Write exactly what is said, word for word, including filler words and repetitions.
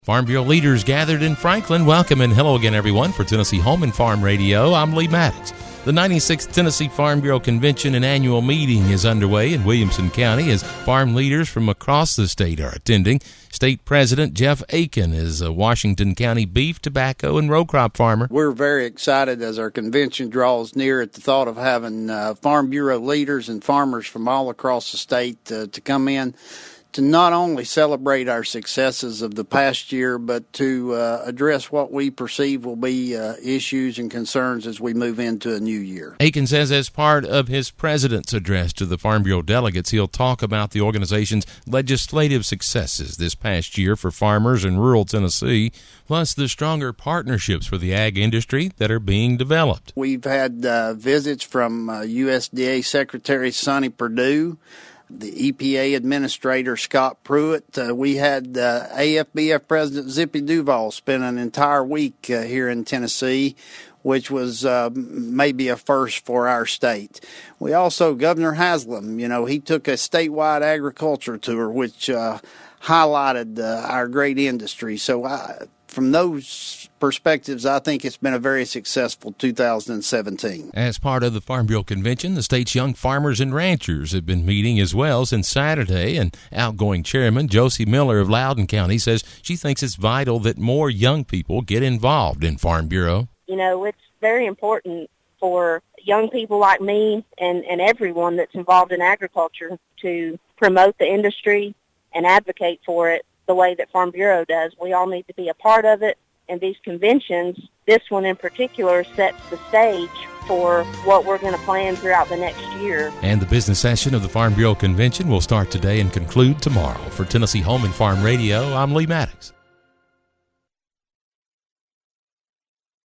Farm Bureau leaders gathered in Franklin. Welcome and hello again, everyone, for Tennessee Home and Farm Radio. I'm Lee Maddox. The ninety-sixth Tennessee Farm Bureau Convention and Annual Meeting is underway in Williamson County as farm leaders from across the state are attending. State President Jeff Aiken is a Washington County beef, tobacco, and row crop farmer. We're very excited as our convention draws near at the thought of having uh, Farm Bureau leaders and farmers from all across the state uh, to come in to not only celebrate our successes of the past year, but to uh, address what we perceive will be uh, issues and concerns as we move into a new year. Aiken says as part of his president's address to the Farm Bureau delegates, he'll talk about the organization's legislative successes this past year for farmers in rural Tennessee, plus the stronger partnerships for the ag industry that are being developed. We've had uh, visits from uh, U S D A Secretary Sonny Perdue, the E P A Administrator Scott Pruitt. Uh, we had uh, A F B F President Zippy Duval spend an entire week uh, here in Tennessee, which was uh, maybe a first for our state. We also, Governor Haslam, you know, he took a statewide agriculture tour, which uh, highlighted uh, our great industry. So I, from those perspectives, I think it's been a very successful two thousand seventeen. As part of the Farm Bureau Convention, the state's young farmers and ranchers have been meeting as well since Saturday, and outgoing chairman Josie Miller of Loudoun County says she thinks it's vital that more young people get involved in Farm Bureau. You know, it's very important for young people like me and, and everyone that's involved in agriculture to promote the industry and advocate for it the way that Farm Bureau does. We all need to be a part of it. And these conventions, this one in particular, sets the stage for what we're going to plan throughout the next year. And the business session of the Farm Bureau Convention will start today and conclude tomorrow. For Tennessee Home and Farm Radio, I'm Lee Maddox.